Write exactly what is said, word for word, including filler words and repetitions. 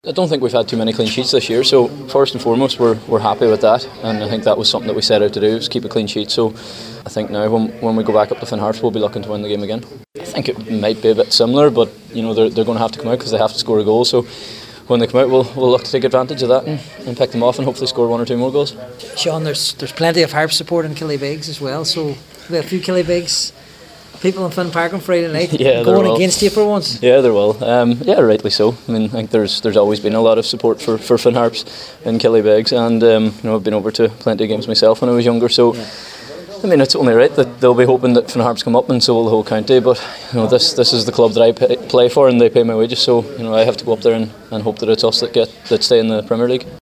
I don't think we've had too many clean sheets this year, so first and foremost we're, we're happy with that, and I think that was something that we set out to do, was keep a clean sheet. So I think now when, when we go back up to Finn Harps we'll be looking to win the game again. I think it might be a bit similar, but you know they're, they're going to have to come out because they have to score a goal, so when they come out we'll, we'll look to take advantage of that and, and pick them off and hopefully score one or two more goals. Sean, there's there's plenty of Harps support in Killybegs as well, so we have a few Killybegs people in Finn Park on Friday night yeah, going will. against you for once. Yeah, there will. Um, yeah, rightly so. I mean, I think there's there's always been a lot of support for, for Finn Harps in Killybegs, and um, you know I've been over to plenty of games myself when I was younger. So yeah. I mean, it's only right that they'll be hoping that Finn Harps come up, and so will the whole county. But you know, this this is the club that I pay, play for, and they pay my wages. So you know, I have to go up there and, and hope that it's us that get that stay in the Premier League.